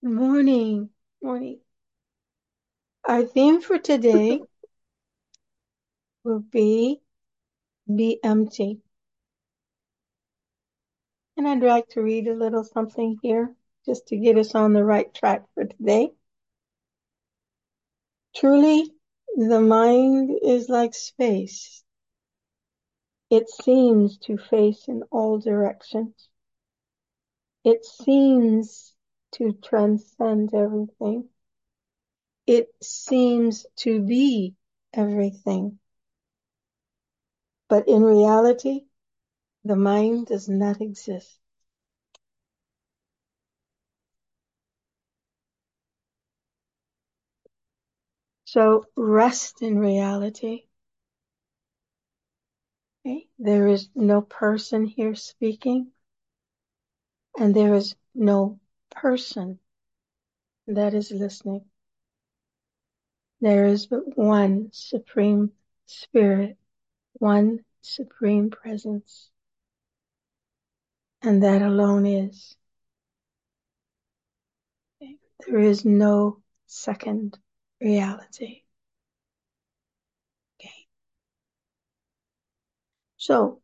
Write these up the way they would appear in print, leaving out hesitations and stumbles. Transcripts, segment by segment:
Morning, morning. Our theme for today will be empty. And I'd like to read a little something here just to get us on the right track for today. Truly, the mind is like space. It seems to face in all directions. It seems to transcend everything. It seems to be everything. But in reality, the mind does not exist. So rest in reality. Okay? There is no person here speaking, and there is no person that is listening. There is but one supreme spirit, one supreme presence, and that alone is. Okay? There is no second reality. Okay. So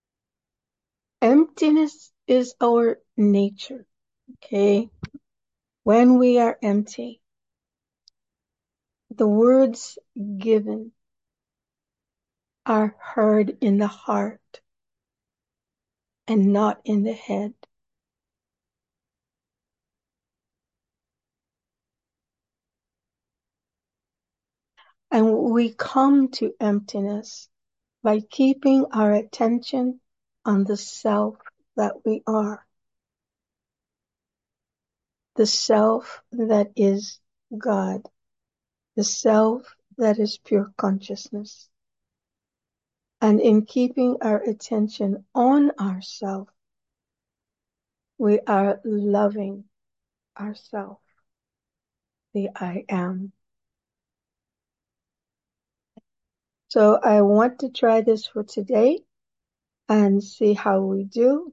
emptiness is our nature. Okay. When we are empty, the words given are heard in the heart and not in the head. And we come to emptiness by keeping our attention on the self that we are, the self that is God, the self that is pure consciousness. And in keeping our attention on ourself, we are loving ourself, the I am. So I want to try this for today and see how we do.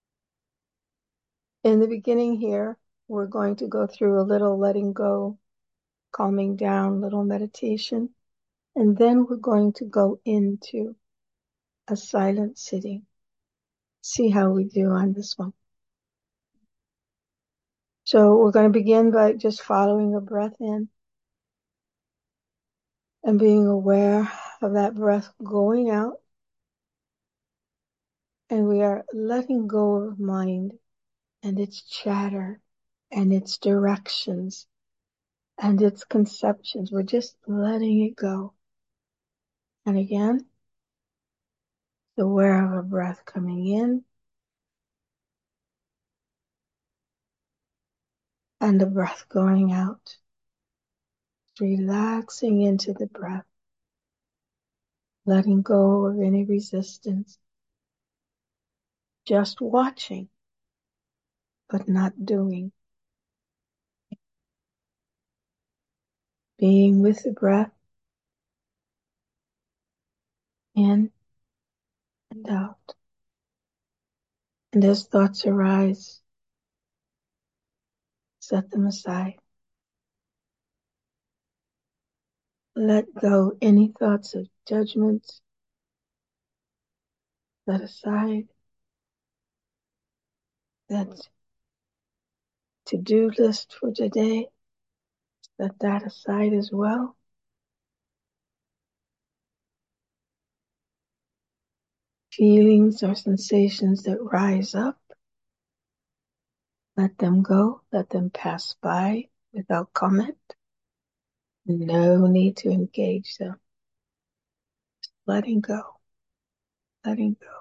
In the beginning here, we're going to go through a little letting go, calming down, little meditation, and then we're going to go into a silent sitting. See how we do on this one. So we're going to begin by just following the breath in and being aware of that breath going out. And we are letting go of mind and its chatter and its directions and its conceptions. We're just letting it go. And again, aware of a breath coming in and the breath going out. Relaxing into the breath, letting go of any resistance. Just watching, but not doing. Being with the breath in and out. And as thoughts arise, set them aside. Let go any thoughts of judgment. Set aside that to-do list for today. Set that aside as well. Feelings or sensations that rise up, let them go, let them pass by without comment. No need to engage them. Just letting go, letting go.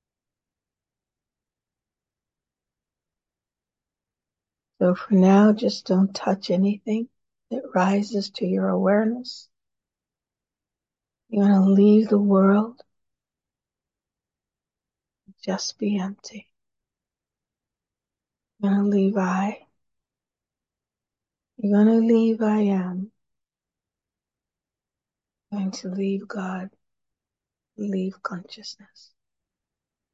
So for now, just don't touch anything that rises to your awareness. You want to leave the world, just be empty. You're going to leave I. You're going to leave I am. You're going to leave God, leave consciousness.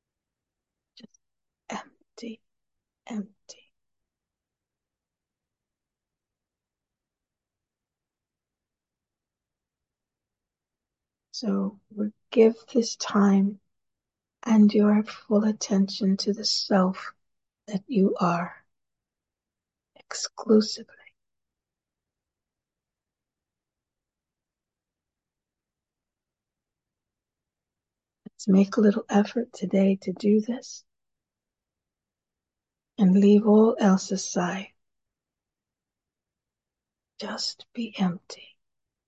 Just empty, empty. So we give this time and your full attention to the self that you are exclusively. Let's make a little effort today to do this and leave all else aside. Just be empty.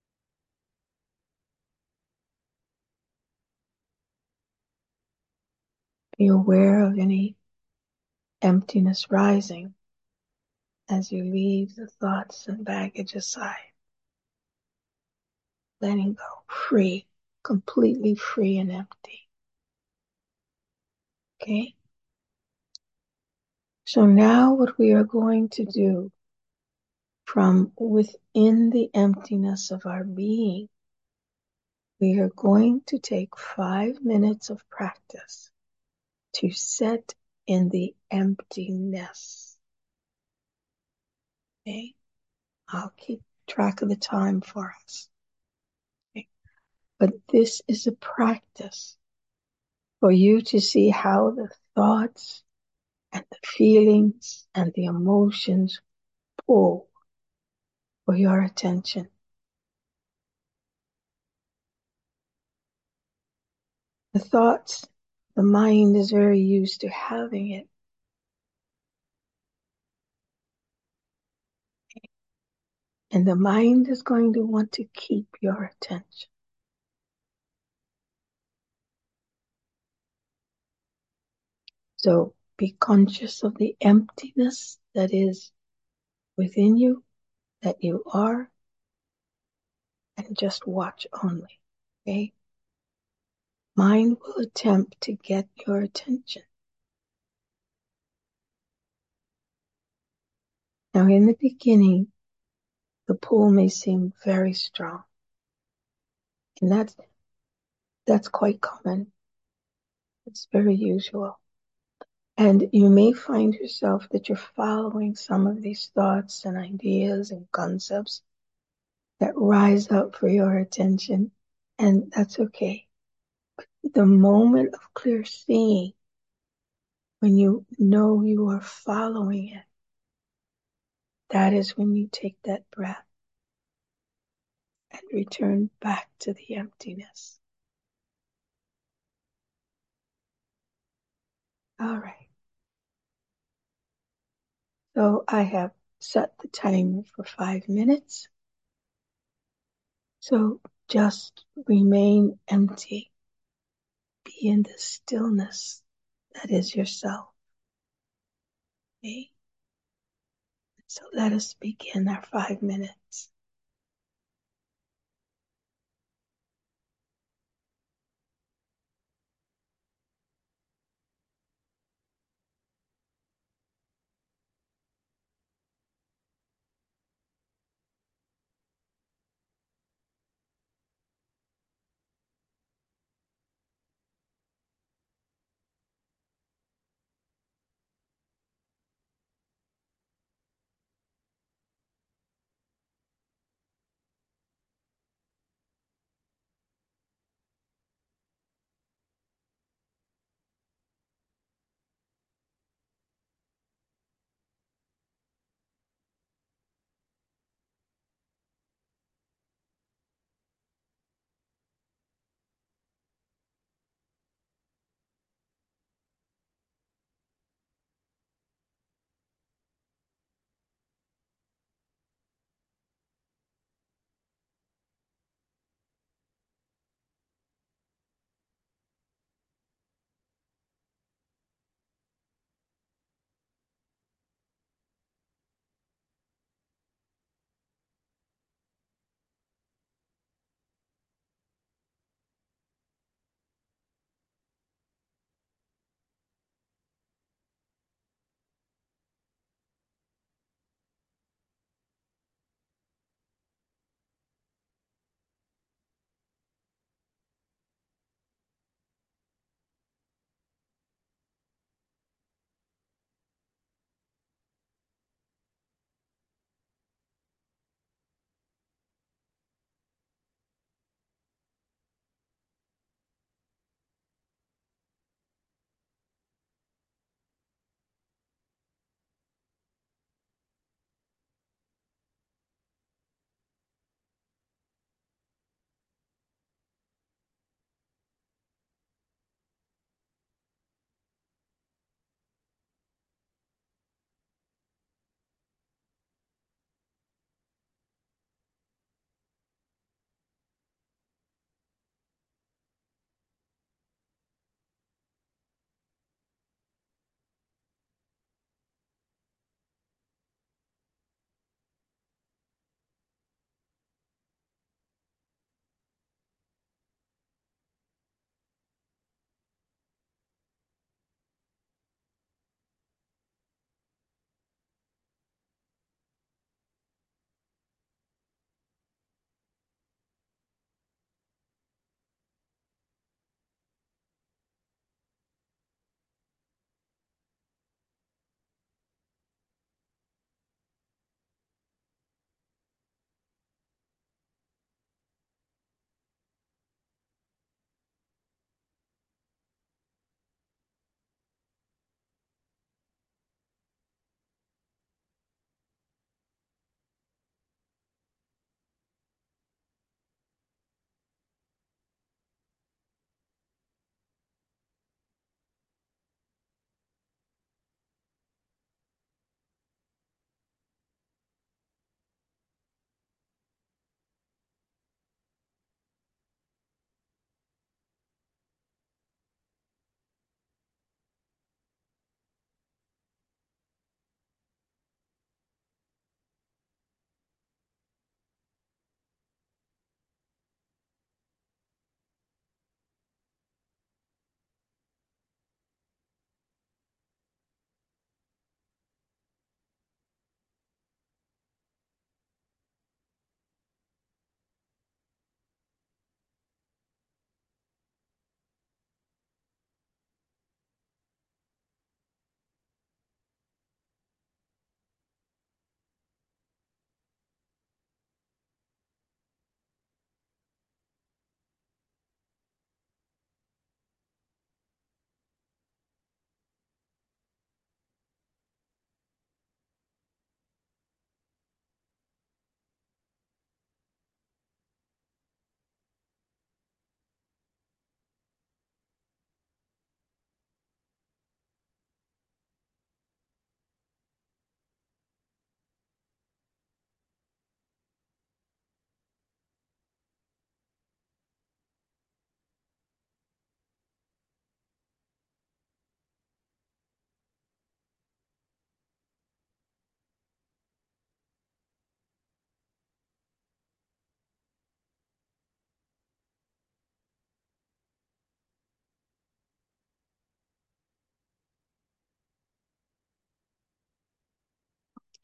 Be aware of any emptiness rising as you leave the thoughts and baggage aside. Letting go, free, completely free and empty. Okay? So now what we are going to do from within the emptiness of our being, we are going to take 5 minutes of practice to set in the emptiness. Okay? I'll keep track of the time for us. Okay? But this is a practice for you to see how the thoughts and the feelings and the emotions pull for your attention. The thoughts, the mind is very used to having it. And the mind is going to want to keep your attention. So be conscious of the emptiness that is within you, that you are, and just watch only. Okay? Mind will attempt to get your attention. Now, in the beginning, the pull may seem very strong, and that's quite common. It's very usual. And you may find yourself that you're following some of these thoughts and ideas and concepts that rise up for your attention, and that's okay. The moment of clear seeing, when you know you are following it, that is when you take that breath and return back to the emptiness. All right. So I have set the timer for 5 minutes. So just remain empty. Be in the stillness that is yourself. Okay? So let us begin our 5 minutes.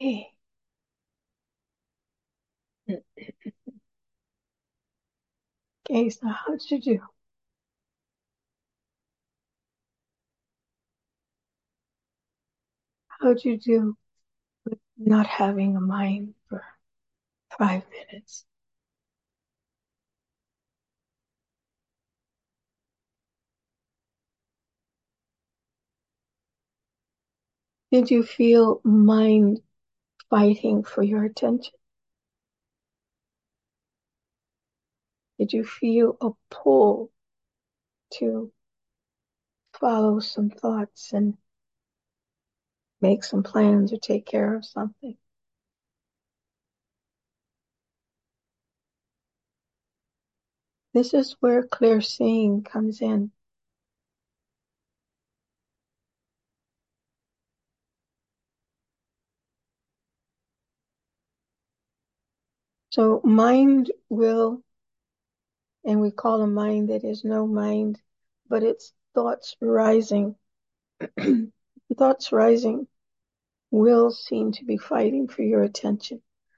Okay. Okay, so how'd you do? How'd you do with not having a mind for 5 minutes? Did you feel mind fighting for your attention? Did you feel a pull to follow some thoughts and make some plans or take care of something? This is where clear seeing comes in. So mind will, and we call a mind that is no mind, but it's thoughts rising. Thoughts rising will seem to be fighting for your attention.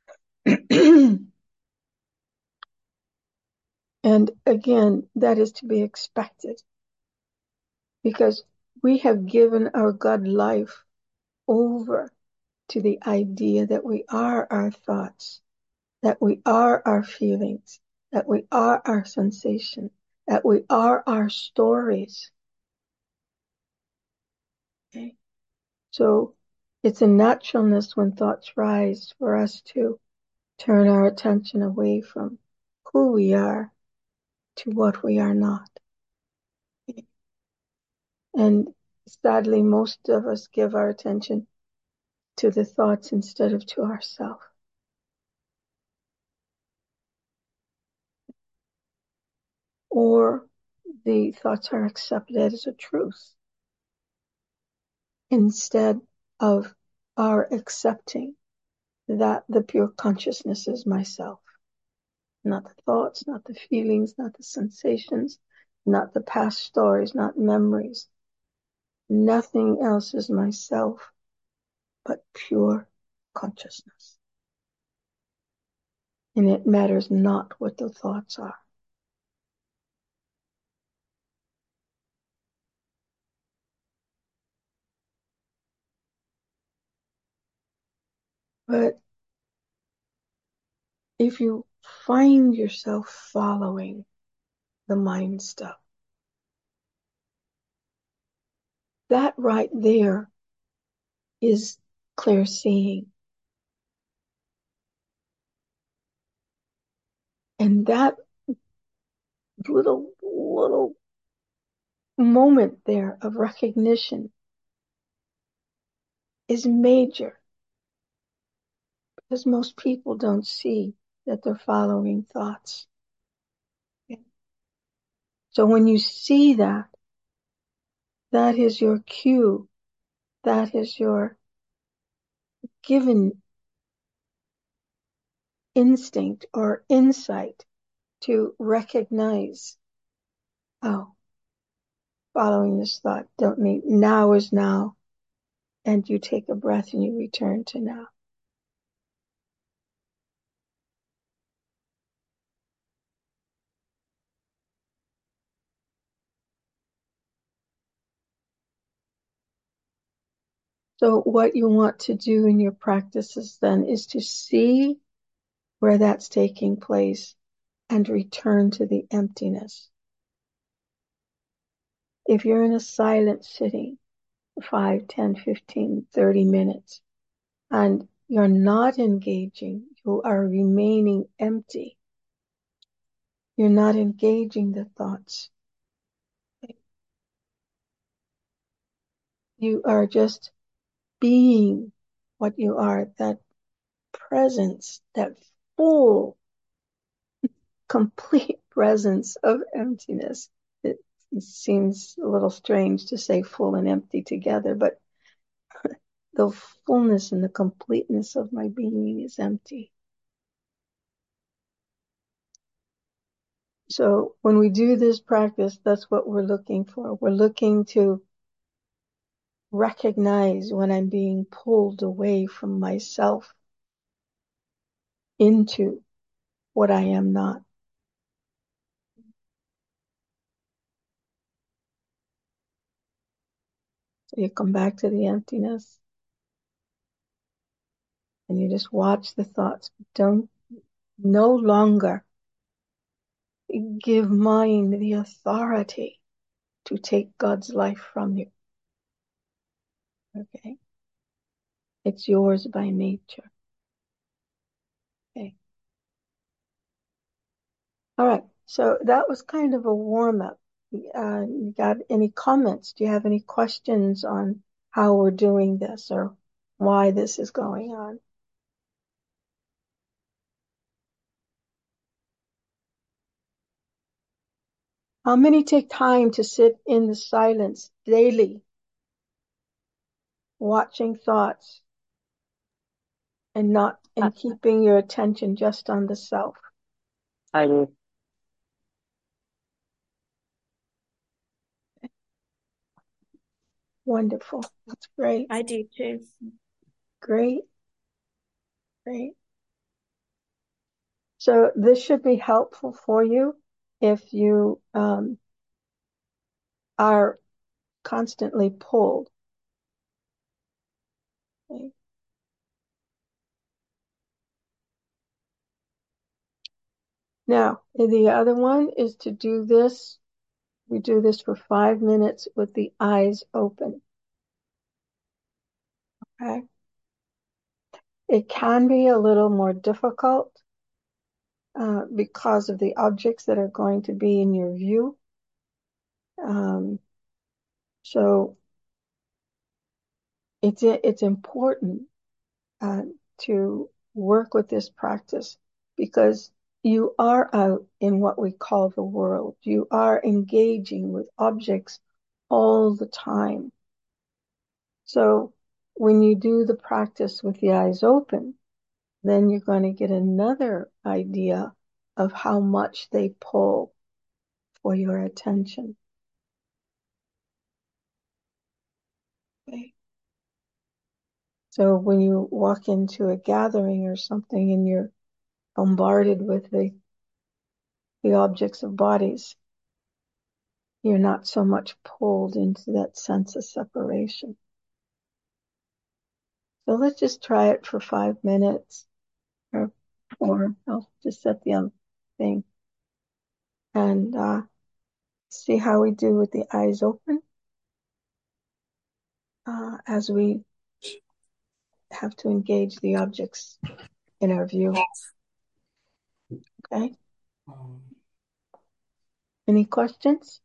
And again, that is to be expected because we have given our God life over to the idea that we are our thoughts, that we are our feelings, that we are our sensation, that we are our stories. Okay? So it's a naturalness when thoughts rise for us to turn our attention away from who we are to what we are not. And sadly, most of us give our attention to the thoughts instead of to ourselves. Or the thoughts are accepted as a truth instead of our accepting that the pure consciousness is myself. Not the thoughts, not the feelings, not the sensations, not the past stories, not memories. Nothing else is myself but pure consciousness. And it matters not what the thoughts are. But if you find yourself following the mind stuff, that right there is clear seeing. And that little moment there of recognition is major because most people don't see that they're following thoughts. So when you see that, that is your cue. That is your given instinct or insight to recognize, oh, following this thought, don't need, now is now. And you take a breath and you return to now. So what you want to do in your practices then is to see where that's taking place and return to the emptiness. If you're in a silent sitting, 5, 10, 15, 30 minutes, and you're not engaging, you are remaining empty. You're not engaging the thoughts. You are just being what you are, that presence, that full, complete presence of emptiness. It seems a little strange to say full and empty together, but the fullness and the completeness of my being is empty. So when we do this practice, that's what we're looking for. We're looking to recognize when I'm being pulled away from myself into what I am not. So you come back to the emptiness and you just watch the thoughts. Don't no longer give mind the authority to take God's life from you. Okay? It's yours by nature. Okay. All right. So that was kind of a warm up. You got any comments? Do you have any questions on how we're doing this or why this is going on? How many take time to sit in the silence daily, watching thoughts and keeping your attention just on the self? I do. Wonderful. That's great. I do too. Great. Great. So this should be helpful for you if you are constantly pulled. Okay. Now, the other one is to do this. We do this for 5 minutes with the eyes open. Okay. It can be a little more difficult because of the objects that are going to be in your view. So it's important uh, to work with this practice because you are out in what we call the world. You are engaging with objects all the time. So when you do the practice with the eyes open, then you're going to get another idea of how much they pull for your attention. Okay. So when you walk into a gathering or something and you're bombarded with the objects of bodies, you're not so much pulled into that sense of separation. So let's just try it for 5 minutes or I'll just set the thing and see how we do with the eyes open as we have to engage the objects in our view. Okay? Any questions?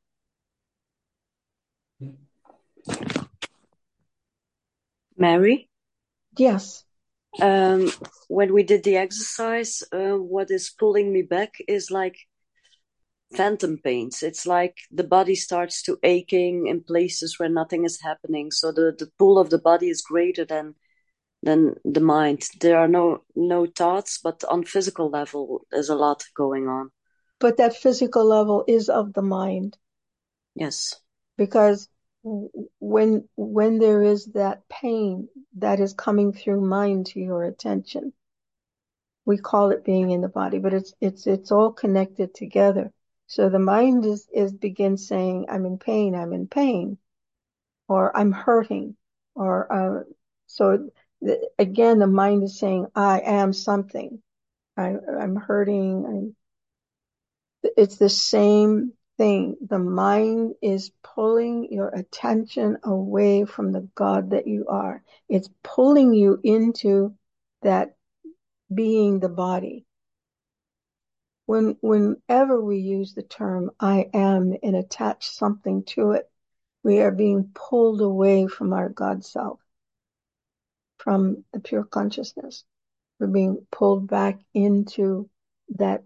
Mary, Yes. when we did the exercise, what is pulling me back is like phantom pains. It's like the body starts to aching in places where nothing is happening. So the pull of the body is greater than the mind. There are no thoughts, but on physical level, there's a lot going on. But that physical level is of the mind Yes. because when there is that pain that is coming through mind to your attention, we call it being in the body, but it's all connected together. So the mind is begins saying, I'm in pain, or I'm hurting, or so again, the mind is saying, I am something. I'm hurting. It's the same thing. The mind is pulling your attention away from the God that you are. It's pulling you into that being the body. Whenever we use the term I am and attach something to it, we are being pulled away from our God self, from the pure consciousness. We're being pulled back into that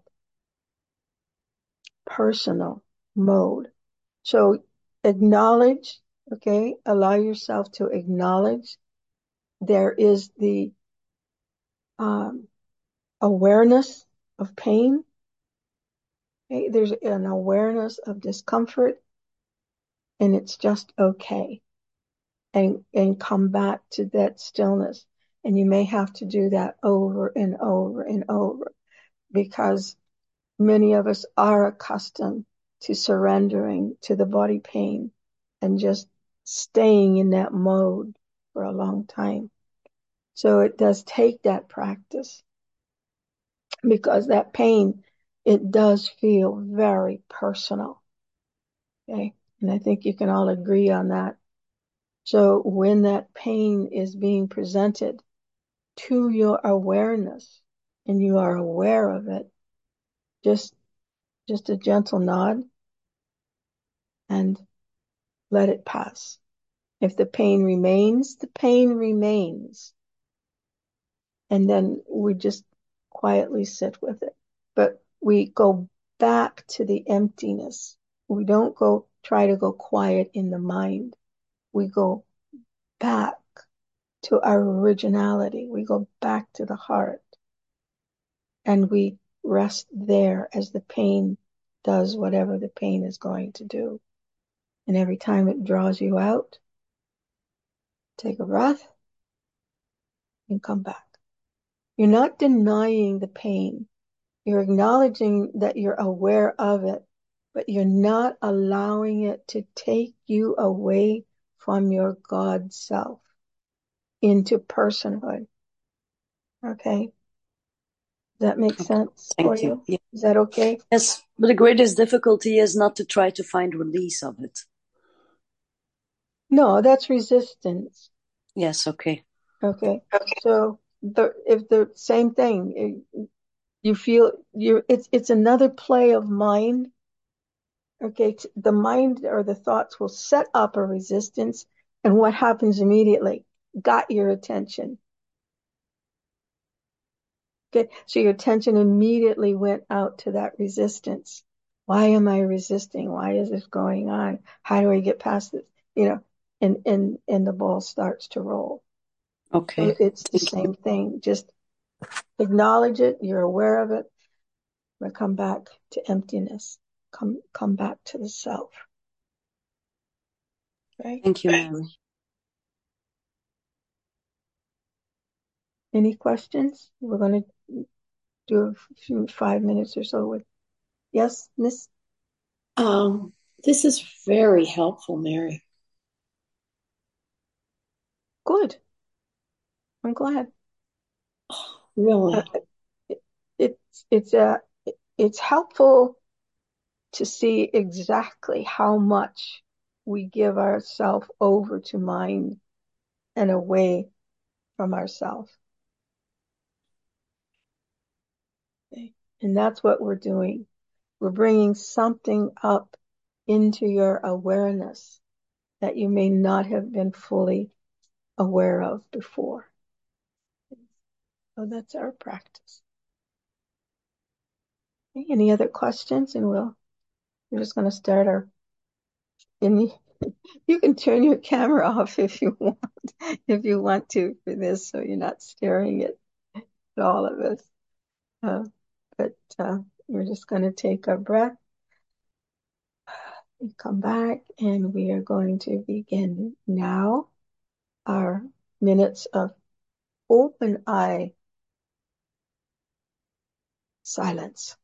personal mode. So acknowledge, okay, allow yourself to acknowledge there is the um, awareness of pain. Okay? There's an awareness of discomfort, and it's just okay. and come back to that stillness. And you may have to do that over and over and over, because many of us are accustomed to surrendering to the body pain and just staying in that mode for a long time. So it does take that practice, because that pain, it does feel very personal. Okay. And I think you can all agree on that. So when that pain is being presented to your awareness and you are aware of it, just just a gentle nod and let it pass. If the pain remains, the pain remains. And then we just quietly sit with it. But we go back to the emptiness. We don't go try to go quiet in the mind. We go back to our originality. We go back to the heart, and we rest there as the pain does whatever the pain is going to do. And every time it draws you out, take a breath and come back. You're not denying the pain. You're acknowledging that you're aware of it, but you're not allowing it to take you away from your God self into personhood. Okay? Does that make Okay. sense for Thank you. you? Yeah. Is that okay? Yes, but the greatest difficulty is not to try to find release of it. No, that's resistance. Yes, okay. Okay. So if the same thing, you feel it's another play of mind. Okay. The mind or the thoughts will set up a resistance, and what happens immediately? Got your attention. Okay. So your attention immediately went out to that resistance. Why am I resisting? Why is this going on? How do I get past this? You know, and the ball starts to roll. So Okay. it's the Thank you. same thing. Just acknowledge it. You're aware of it. But come back to emptiness. Come back to the self. Right? Thank you, Mary. Any questions? We're going to do a few 5 minutes or so with, yes, Miss? Um, this is very helpful, Mary. Good. I'm glad. Uh, Really. it, it's it's helpful to see exactly how much we give ourselves over to mind and away from ourselves. Okay? And that's what we're doing. We're bringing something up into your awareness that you may not have been fully aware of before. So that's our practice. Okay, any other questions? And we're just going to start our, and you can turn your camera off if you want, if you want to for this, so you're not staring at all of us. Uh, but we're just going to take a breath and come back, and we are going to begin now our minutes of open eye silence.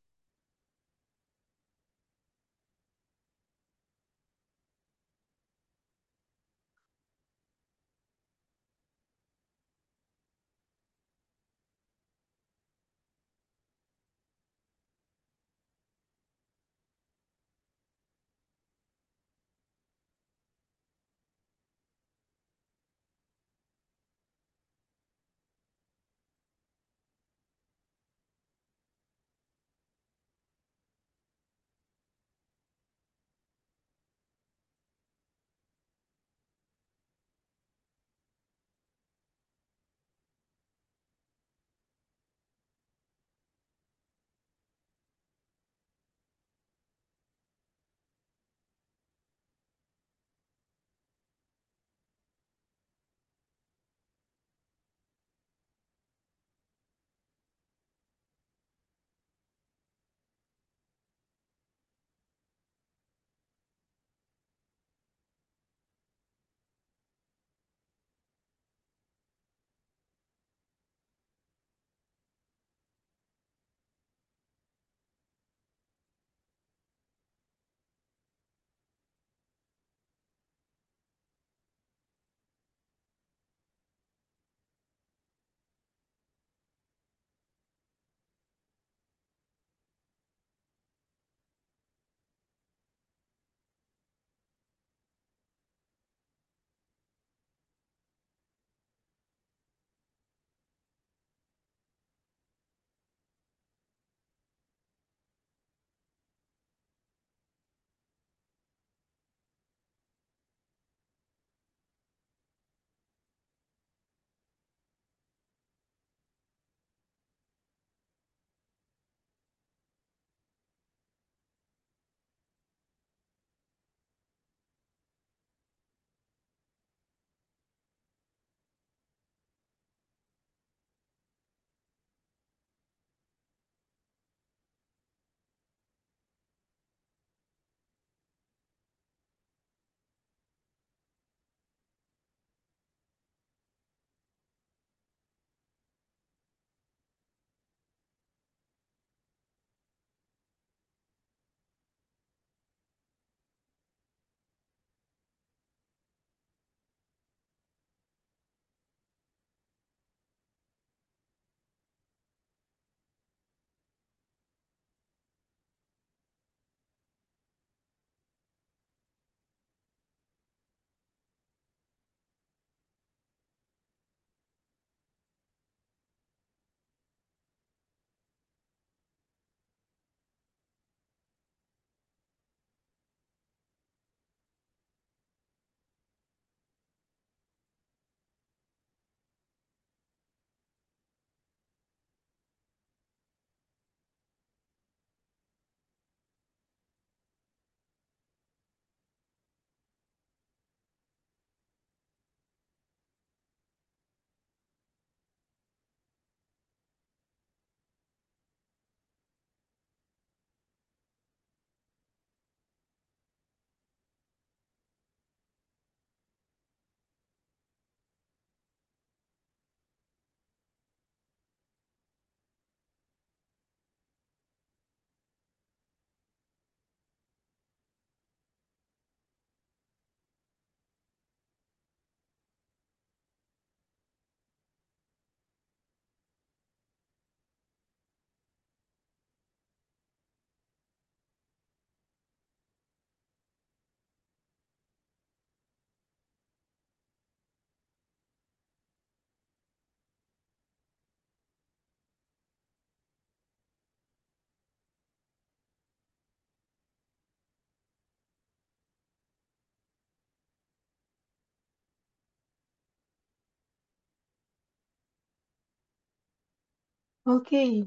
Okay.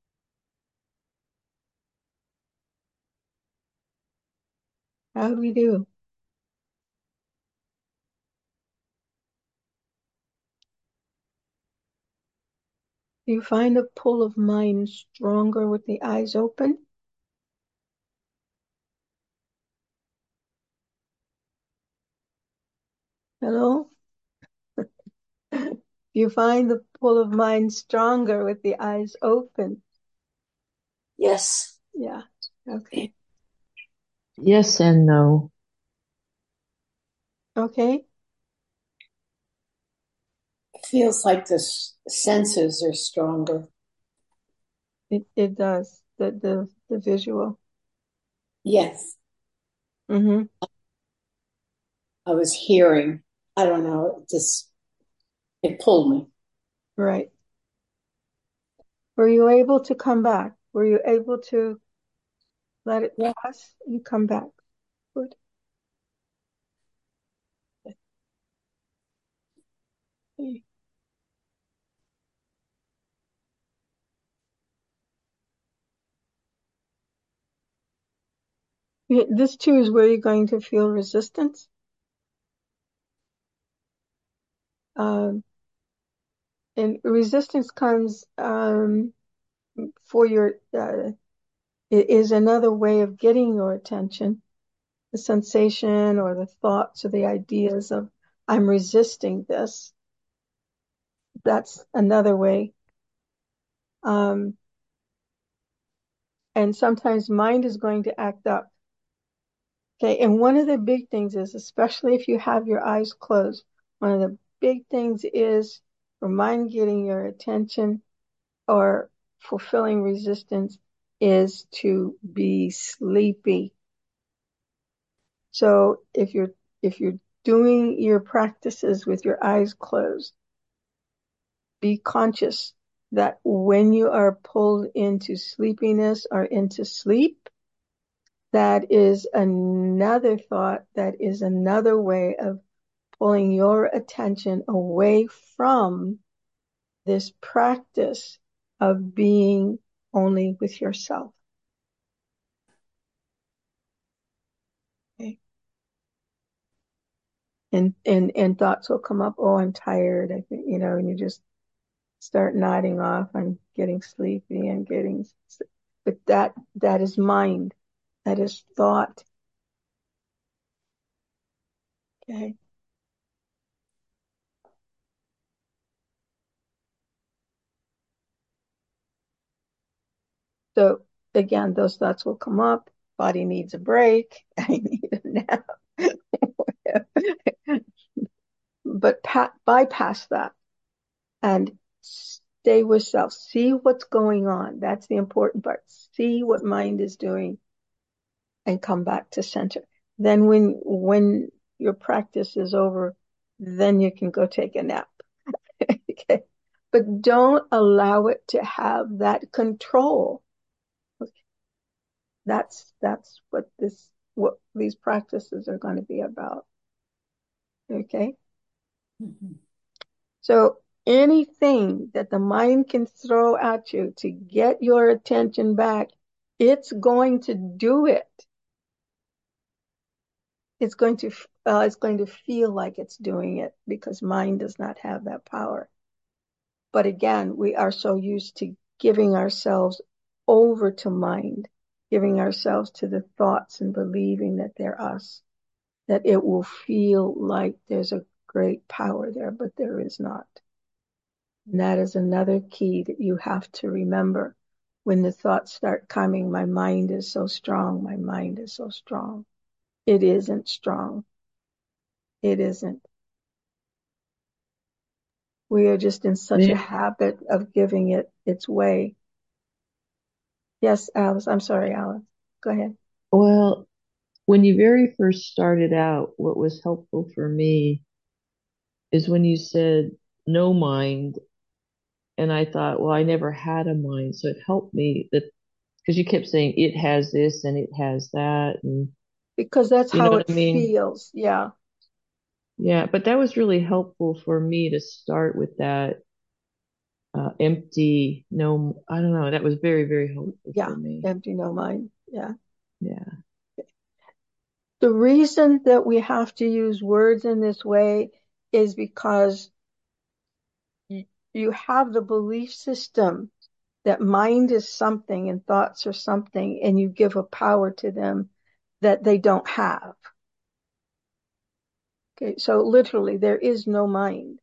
How do we do? Do you find the pull of mind stronger with the eyes open? Hello? Do you find the pull of mind stronger with the eyes open? Yes. Yeah. Okay. Yes and no. Okay. It feels like the senses are stronger. It does. The visual. Yes, Mm-hmm. I was hearing. I don't know. It pulled me. Right. Were you able to come back? Were you able to let it Yeah. pass and come back? Good. Okay. This too is where you're going to feel resistance. Um, and resistance comes for your it is another way of getting your attention. The sensation or the thoughts or the ideas of I'm resisting this. That's another way. Um, and sometimes mind is going to act up. Okay, and one of the big things is, especially if you have your eyes closed, one of the big things is for mind getting your attention or fulfilling resistance is to be sleepy. So if you're doing your practices with your eyes closed, be conscious that when you are pulled into sleepiness or into sleep, that is another thought, that is another way of pulling your attention away from this practice of being only with yourself. Okay. And thoughts will come up, oh, I'm tired. I think, and you just start nodding off. I'm getting sleepy and but that is mind. That is thought. Okay. So again, those thoughts will come up. Body needs a break. I need a nap. But bypass that and stay with self. See what's going on. That's the important part. See what mind is doing and come back to center. Then when your practice is over, then you can go take a nap. Okay. But don't allow it to have that control. Okay. That's what these practices are going to be about. Okay. Mhm. So anything that the mind can throw at you to get your attention back, it's going to do it. It's going to feel like it's doing it because mind does not have that power. But again, we are so used to giving ourselves over to mind, giving ourselves to the thoughts and believing that they're us, that it will feel like there's a great power there, but there is not. And that is another key that you have to remember. When the thoughts start coming, my mind is so strong, my mind is so strong. It isn't strong. It isn't. We are just in such a Yeah. habit of giving it its way. Yes, Alice. I'm sorry, Alice. Go ahead. Well, when you very first started out, what was helpful for me is when you said no mind. And I thought, well, I never had a mind. So it helped me that because you kept saying it has this and it has that. And Because that's you know how what it I mean? feels. Yeah. Yeah. But that was really helpful for me to start with that. empty, no, I don't know. That was very, very helpful Yeah, for me. empty, no mind. Yeah. Yeah. The reason that we have to use words in this way is because you have the belief system that mind is something and thoughts are something, and you give a power to them that they don't have. Okay, so literally there is no mind.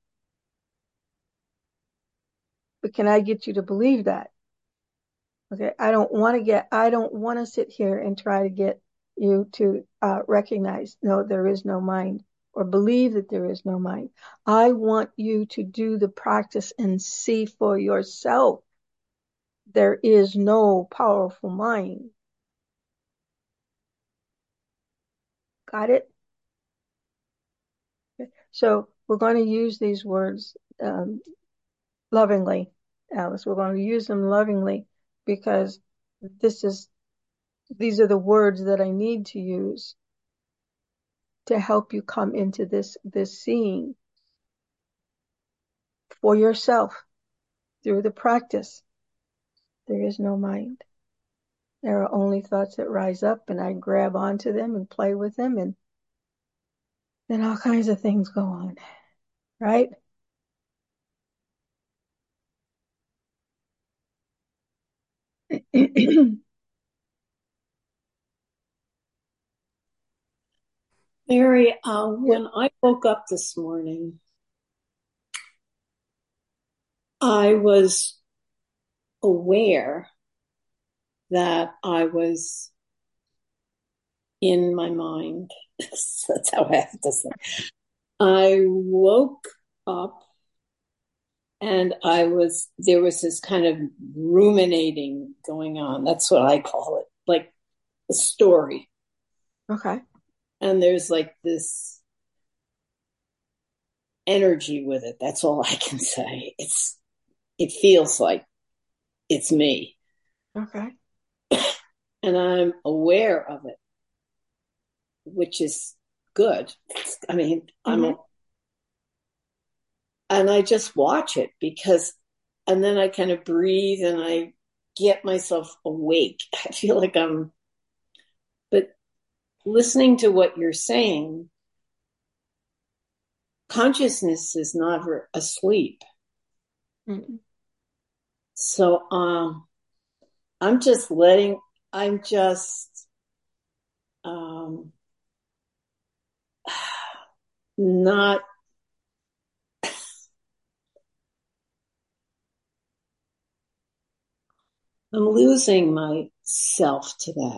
But can I get you to believe that? Okay, I don't want to sit here and try to get you to recognize, no, there is no mind, or believe that there is no mind. I want you to do the practice and see for yourself there is no powerful mind. Got it? Okay. So we're going to use these words lovingly, Alice. We're going to use them lovingly because these are the words that I need to use to help you come into this seeing for yourself through the practice. There is no mind. There are only thoughts that rise up, and I grab onto them and play with them, and then all kinds of things go on, right? Mary, when I woke up this morning, I was aware that I was in my mind. That's how I have to say. I woke up and there was this kind of ruminating going on. That's what I call it, like a story. Okay. And there's like this energy with it. That's all I can say. It feels like it's me. Okay. And I'm aware of it, which is good. I mean, and I just watch it and then I kind of breathe and I get myself awake. I feel like but listening to what you're saying, consciousness is never asleep. Mm-hmm. So, I'm just not, I'm losing myself to that.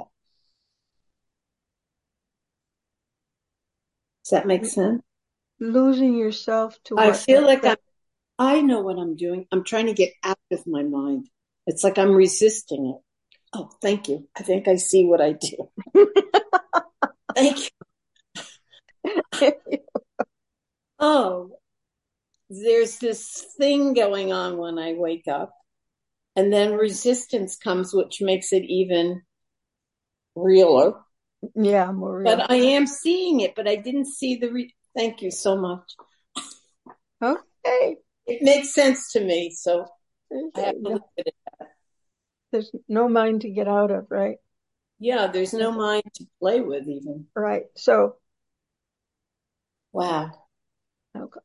Does that make sense? Losing yourself to I what? feel like I know what I'm doing. I'm trying to get out of my mind. It's like I'm resisting it. Oh, thank you. I think I see what I do. Thank you. Oh, there's this thing going on when I wake up, and then resistance comes, which makes it even realer. Yeah, more real. But I am seeing it, but I didn't see thank you so much. Okay. It makes sense to me, so I have to Yeah. look at it. There's no mind to get out of, right? Yeah, there's no mind to play with even. Right. So, Wow. okay.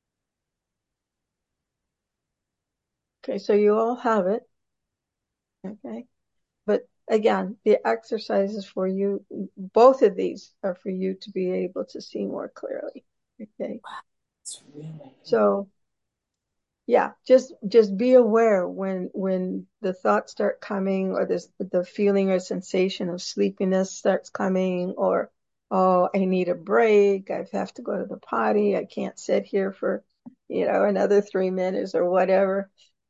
Okay, so you all have it. Okay. But again, the exercises for you, both of these are for you to be able to see more clearly. Okay. It's really So yeah, just be aware when the thoughts start coming, or the feeling or sensation of sleepiness starts coming, or oh, I need a break, I have to go to the potty, I can't sit here for another 3 minutes or whatever.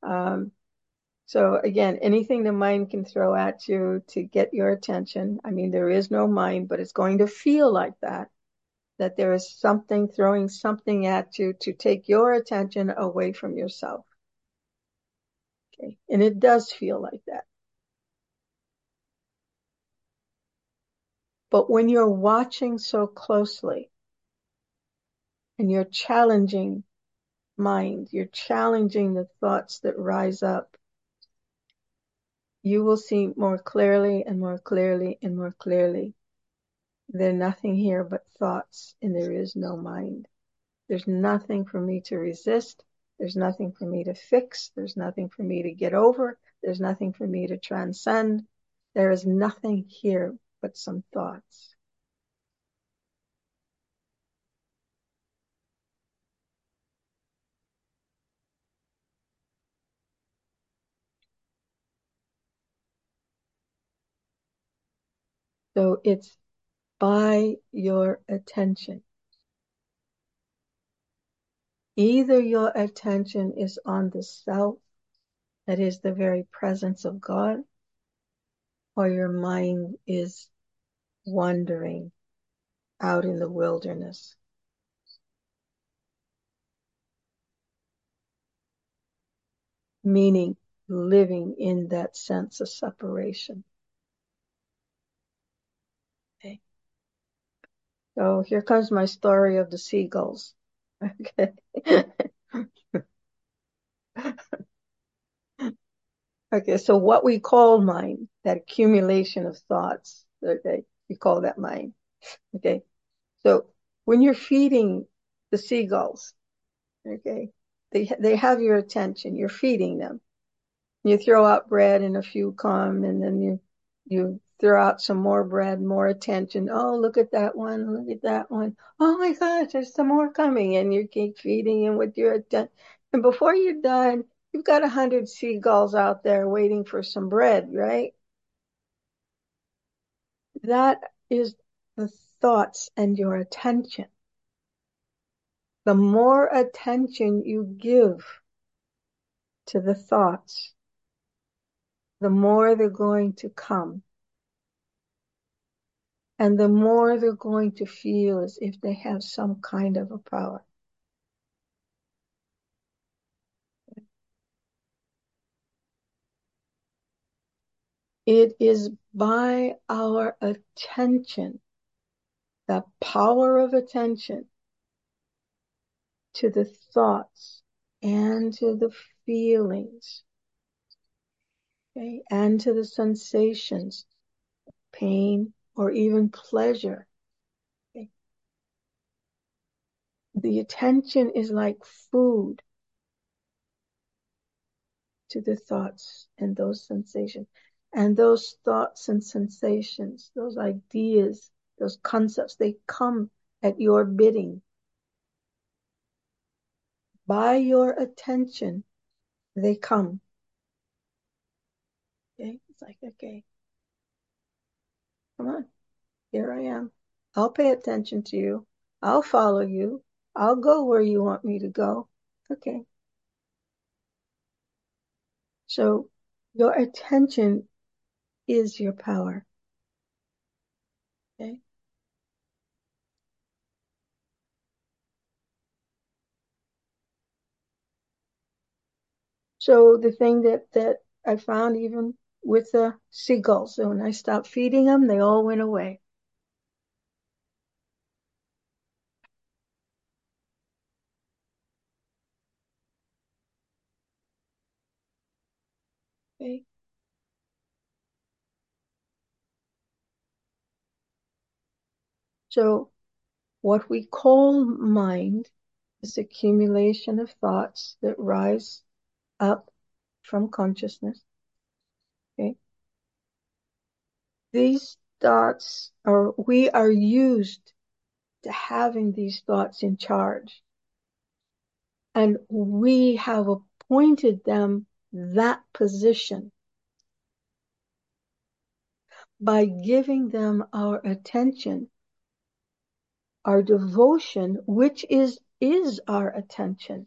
So again, anything the mind can throw at you to get your attention. I mean, there is no mind, but it's going to feel like that there is something throwing something at you to take your attention away from yourself. Okay. And it does feel like that. But when you're watching so closely and you're challenging mind, you're challenging the thoughts that rise up, you will see more clearly and more clearly and more clearly. There's nothing here but thoughts, and there is no mind. There's nothing for me to resist. There's nothing for me to fix. There's nothing for me to get over. There's nothing for me to transcend. There is nothing here but some thoughts. So it's by your attention. Either your attention is on the self, that is the very presence of God, or your mind is wandering out in the wilderness. Meaning living in that sense of separation. Okay. So here comes my story of the seagulls. Okay. Okay, so what we call mind, that accumulation of thoughts, okay, we call that mind. Okay. So when you're feeding the seagulls, okay, they have your attention, you're feeding them. You throw out bread and a few come, and then you throw out some more bread, more attention. Oh, look at that one, look at that one. Oh my gosh, there's some more coming, and you keep feeding them with your attention. And before you're done, you've got 100 seagulls out there waiting for some bread, right? That is the thoughts and your attention. The more attention you give to the thoughts, the more they're going to come. And the more they're going to feel as if they have some kind of a power. It is by our attention, the power of attention to the thoughts and to the feelings, okay, and to the sensations, pain or even pleasure. Okay. The attention is like food to the thoughts and those sensations. And those thoughts and sensations, those ideas, those concepts, they come at your bidding. By your attention, they come. Okay? It's like, okay, come on, here I am. I'll pay attention to you. I'll follow you. I'll go where you want me to go. Okay. So your attention is your power. Okay. So the thing that I found even with the seagulls, so when I stopped feeding them, they all went away. Okay. So what we call mind is accumulation of thoughts that rise up from consciousness. Okay. These thoughts we are used to having these thoughts in charge. And we have appointed them that position by giving them our attention, our devotion, which is our attention.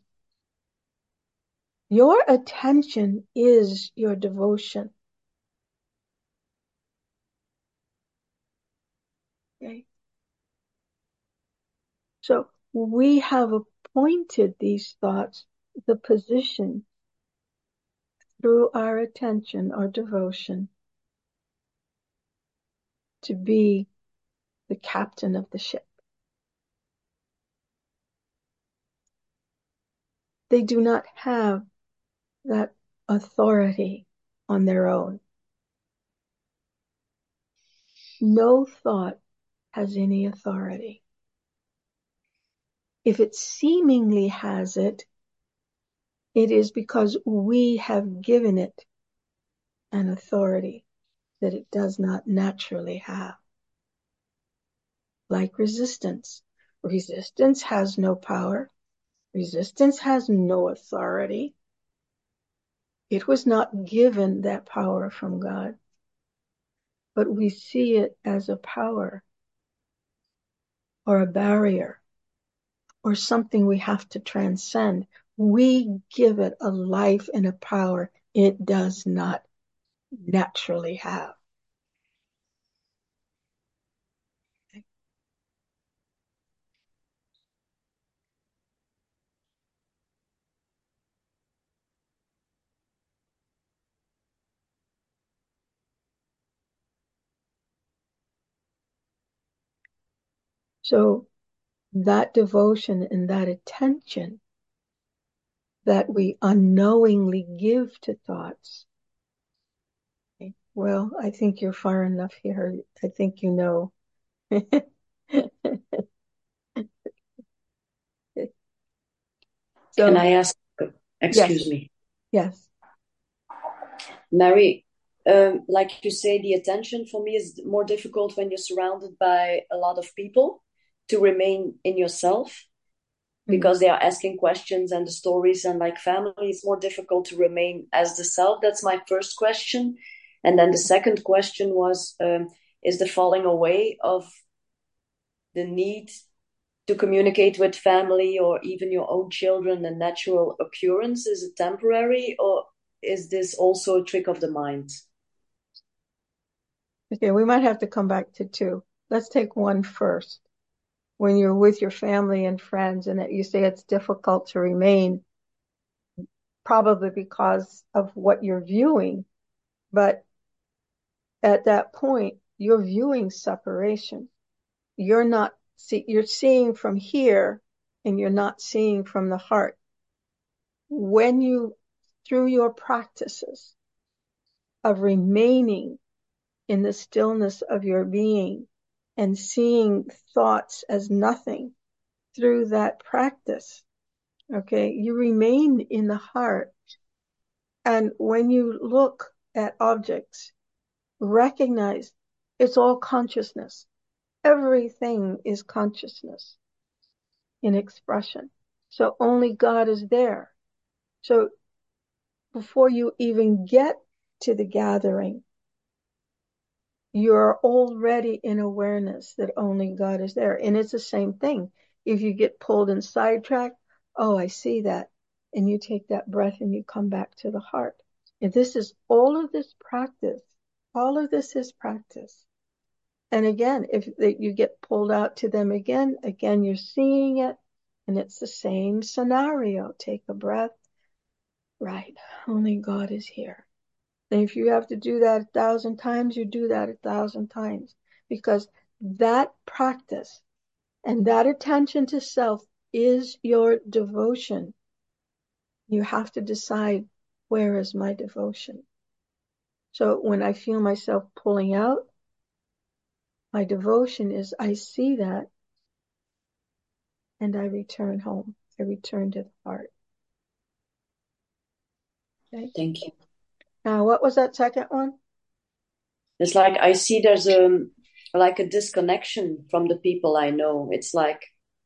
Your attention is your devotion. Okay. So we have appointed these thoughts the position through our attention, our devotion, to be the captain of the ship. They do not have that authority on their own. No thought has any authority. If it seemingly has it, it is because we have given it an authority that it does not naturally have. Like resistance. Resistance has no power. Resistance has no authority. It was not given that power from God, but we see it as a power or a barrier or something we have to transcend. We give it a life and a power it does not naturally have. So that devotion and that attention that we unknowingly give to thoughts. Well, I think you're far enough here. I think you know. Can So, I ask? yes, Excuse me, yes. Mary. Like you say, the attention for me is more difficult when you're surrounded by a lot of people to remain in yourself Mm. because they are asking questions and the stories, and like family, it's more difficult to remain as the self. That's my first question. And then the second question was, is the falling away of the need to communicate with family or even your own children a natural occurrence? Is it temporary, or is this also a trick of the mind? Okay, we might have to come back to two. Let's take one first. When you're with your family and friends and that you say it's difficult to remain, probably because of what you're viewing, but at that point, you're viewing separation. You're not you're seeing from here and you're not seeing from the heart. When you, through your practices of remaining in the stillness of your being and seeing thoughts as nothing through that practice, okay, you remain in the heart. And when you look at objects, recognize it's all consciousness. Everything is consciousness in expression. So only God is there. So before you even get to the gathering, you're already in awareness that only God is there. And it's the same thing. If you get pulled and sidetracked, oh, I see that. And you take that breath and you come back to the heart. And this is all of this practice. All of this is practice. And again, if you get pulled out to them again, you're seeing it. And it's the same scenario. Take a breath. Right. Only God is here. And if you have to do that 1,000 times, you do that 1,000 times, because that practice and that attention to self is your devotion. You have to decide, where is my devotion? So when I feel myself pulling out, my devotion is I see that and I return home. I return to the heart. Okay. Thank you. Now, what was that second one? It's like I see there's a disconnection from the people I know. It's like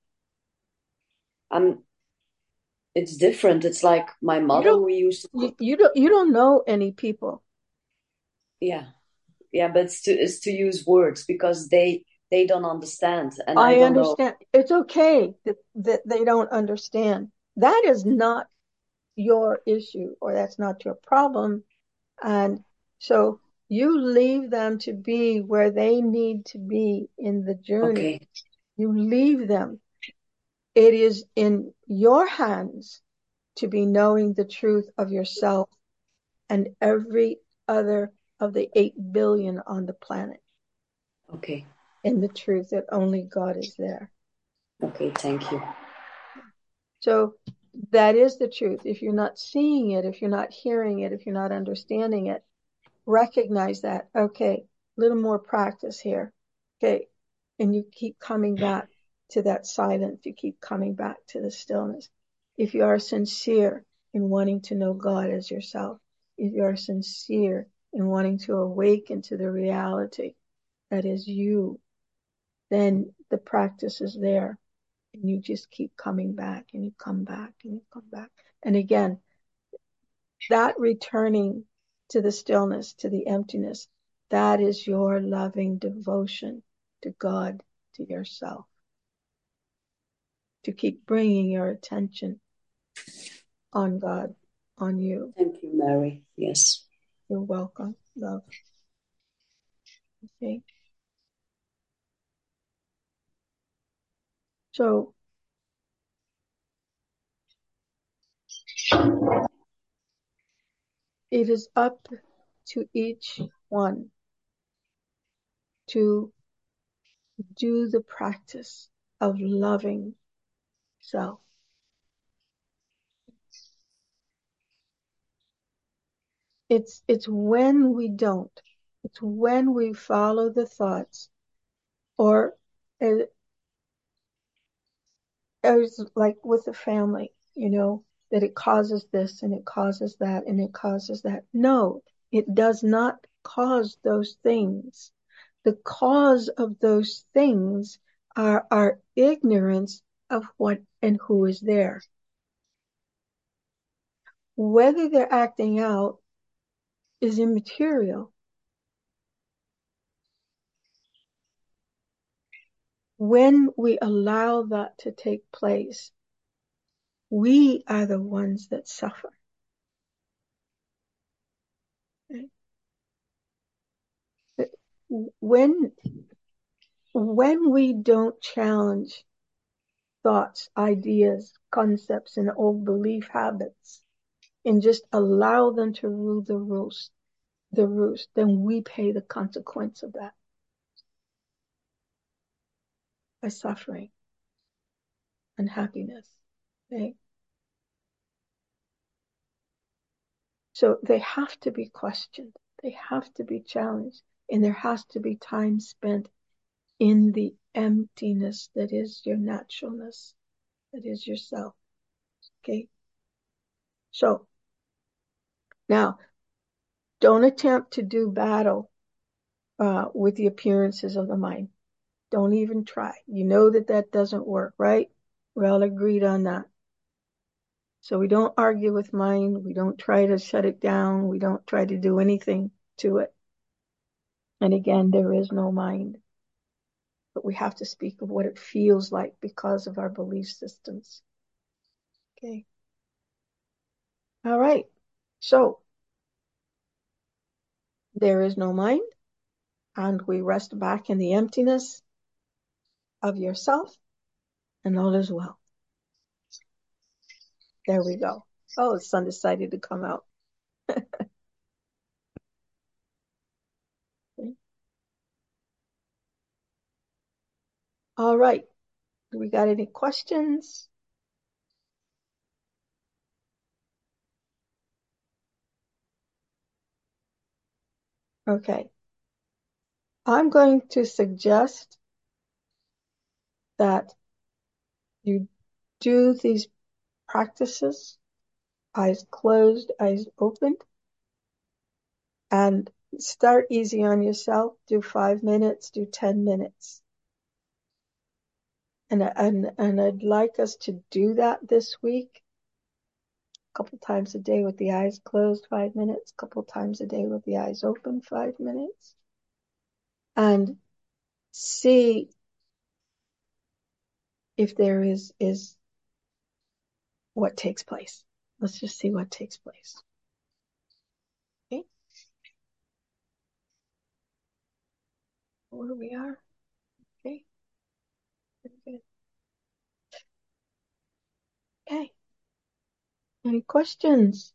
I'm it's different. It's like my You mother, don't we used to, you don't know any people. yeah, yeah, but it's to use words because they don't understand, and I I don't know. understand. It's okay that they don't understand. That is not your issue, or that's not your problem. And so you leave them to be where they need to be in the journey. Okay, You leave them. It is in your hands to be knowing the truth of yourself and every other of the 8 billion on the planet, okay, and the truth that only God is there. okay. Thank you. So that is the truth. If you're not seeing it, if you're not hearing it, if you're not understanding it, recognize that. Okay, a little more practice here. Okay, and you keep coming back to that silence. You keep coming back to the stillness. If you are sincere in wanting to know God as yourself, if you are sincere in wanting to awaken to the reality that is you, then the practice is there. And you just keep coming back and you come back and you come back. And again, that returning to the stillness, to the emptiness, that is your loving devotion to God, to yourself, to keep bringing your attention on God, on you. Thank you, Mary. Yes. You're welcome, love. Okay. So it is up to each one to do the practice of loving self. It's when we don't, it's when we follow the thoughts, or as like with the family, that it causes this and it causes that and it causes that. No, it does not cause those things. The cause of those things are our ignorance of what and who is there. Whether they're acting out is immaterial. When we allow that to take place, we are the ones that suffer. Okay? When we don't challenge thoughts, ideas, concepts, and old belief habits, and just allow them to rule the roost, then we pay the consequence of that by suffering, unhappiness. Okay? So they have to be questioned. They have to be challenged. And there has to be time spent in the emptiness that is your naturalness, that is yourself. Okay? So now, don't attempt to do battle with the appearances of the mind. Don't even try. You know that doesn't work, right? We're all agreed on that. So we don't argue with mind. We don't try to shut it down. We don't try to do anything to it. And again, there is no mind. But we have to speak of what it feels like because of our belief systems. Okay. All right. So there is no mind, and we rest back in the emptiness of yourself, and all is well. There we go. Oh, the sun decided to come out. Okay. All right. Do we got any questions? Okay. I'm going to suggest that you do these practices, eyes closed, eyes opened, and start easy on yourself. Do 5 minutes, do 10 minutes. And I'd like us to do that this week, a couple times a day with the eyes closed, 5 minutes, a couple times a day with the eyes open, 5 minutes, and see if there is what takes place. Let's just see what takes place. Okay. Where we are. Okay. Good. Okay. Any questions?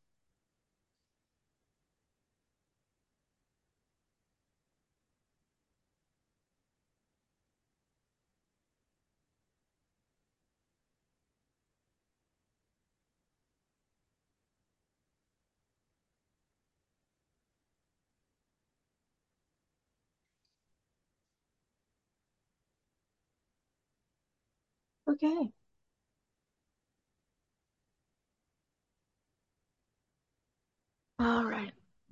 Okay. All right.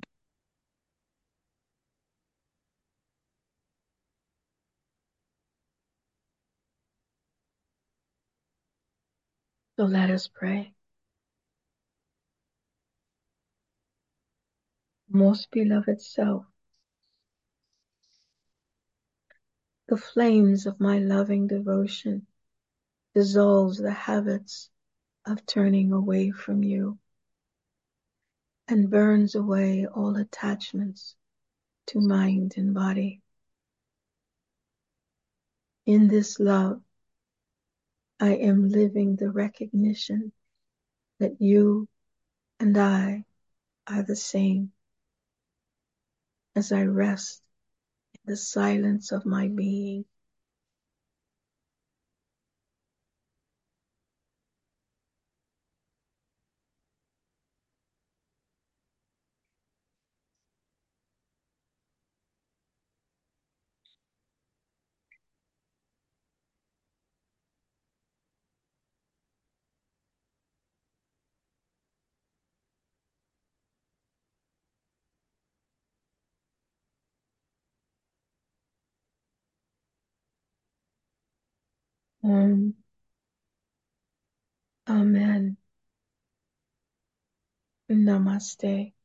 So let us pray. Most beloved self, the flames of my loving devotion dissolves the habits of turning away from you and burns away all attachments to mind and body. In this love, I am living the recognition that you and I are the same as I rest in the silence of my being. Om. Amen. Namaste.